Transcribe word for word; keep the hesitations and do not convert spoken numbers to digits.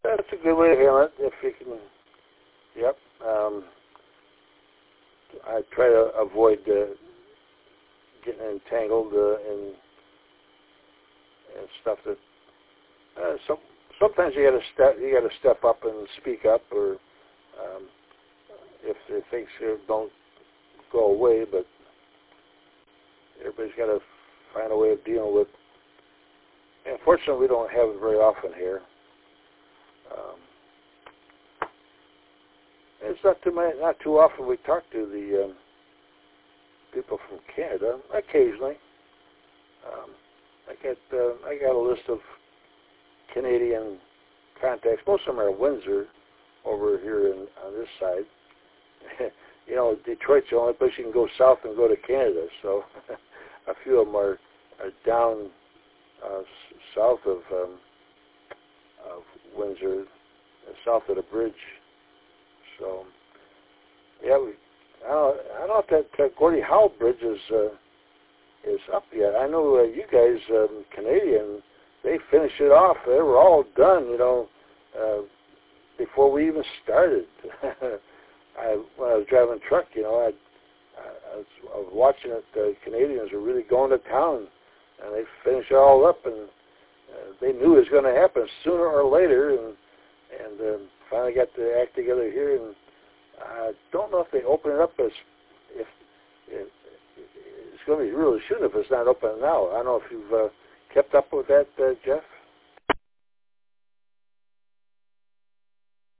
That's a good way to handle it. If you can, yep. Um, I try to avoid uh, getting entangled uh, in, in stuff that uh, some. Sometimes you got to step. You got to step up and speak up, or um, if, if things don't go away. But everybody's got to find a way of dealing with. And fortunately, we don't have it very often here. Um, it's not too many, not too often we talk to the um, people from Canada. Occasionally, um, I get uh, I got a list of Canadian contacts. Most of them are Windsor, over here in, on this side. You know, Detroit's the only place you can go south and go to Canada. So a few of them are, are down uh, s- south of, um, of Windsor, uh, south of the bridge. So yeah, we. I don't, I don't know if that uh, Gordie Howe Bridge is uh, is up yet. I know uh, you guys, um, Canadian, they finished it off. They were all done, you know, uh, before we even started. I, when I was driving a truck, you know, I, I, was, I was watching it. The Canadians were really going to town, and they finished it all up, and uh, they knew it was going to happen sooner or later, and and um, finally got the act together here. And I don't know if they open it up as if, if it's going to be really soon if it's not open now. I don't know if you've uh, kept up with that, uh, Jeff.